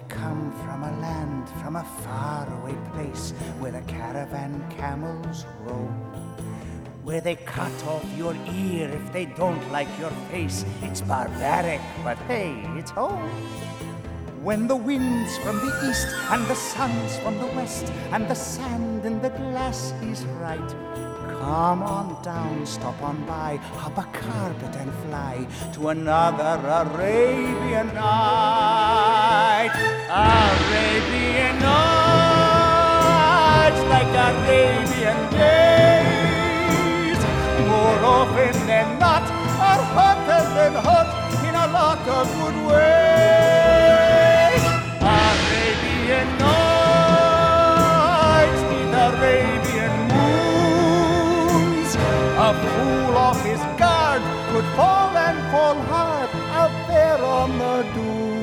come from a land, from a faraway place, where the caravan camels roam, where they cut off your ear if they don't like your face. It's barbaric, but hey, it's home. When the wind's from the east and the sun's from the west and the sand in the glass is right, come on down, stop on by, hop a carpet and fly to another Arabian night. Arabian nights like Arabian days, more often than not are hotter than hot in a lot of good ways. Arabian nights need Arabian moons. A fool off his guard could fall and fall hard out there on the dunes.